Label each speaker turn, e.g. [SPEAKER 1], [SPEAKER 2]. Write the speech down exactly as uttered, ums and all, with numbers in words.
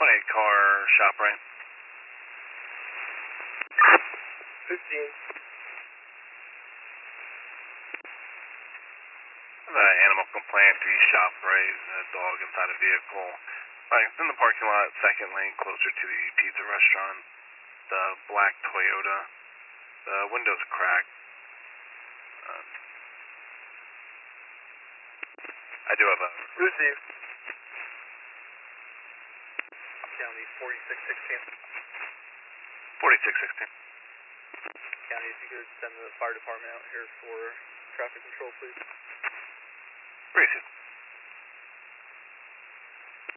[SPEAKER 1] twenty-eight car shop, right?
[SPEAKER 2] fifteen.
[SPEAKER 1] The animal complaint to shop, right? A dog inside a vehicle. Right, it's in the parking lot, second lane, closer to the pizza restaurant. The black Toyota. The window's cracked. Um, I do have a...
[SPEAKER 2] Received.
[SPEAKER 3] County forty-six sixteen.
[SPEAKER 1] forty-six sixteen.
[SPEAKER 3] County, if you could send the fire department out here for traffic control, please.
[SPEAKER 1] Received.